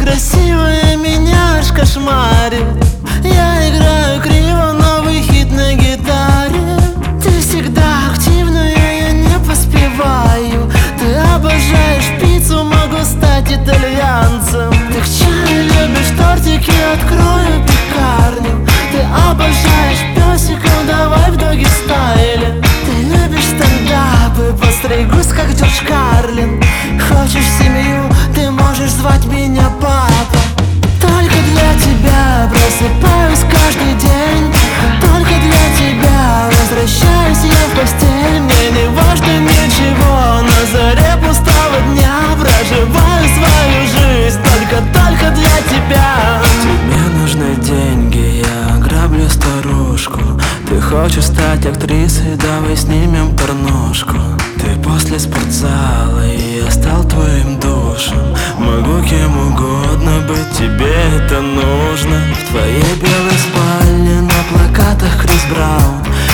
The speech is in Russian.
красивая меня аж кошмарит. Я играю криво новый хит на гитаре. Ты всегда активная, я не поспеваю. Ты обожаешь пиццу, могу стать итальянцем. Ты к чаю любишь тортики, открою пекарню. Ты обожаешь песиков, давай в доги стайле. Ты любишь стендапы, постригусь как Джордж Карлин. Хочешь семью, ты можешь звать меня папа. Только для тебя просыпаюсь каждый день. Только для тебя возвращаюсь я в постель. Мне не важно ничего, на заре пустого дня проживаю свою жизнь только для тебя. Тебе нужны деньги, я граблю старушку. Ты хочешь стать актрисой, давай снимем порнушку. Ты после спортзала, и я стал твоим душем. Могу кем угодно быть, тебе это нужно. В твоей белой спальне на плакатах Крис Браун.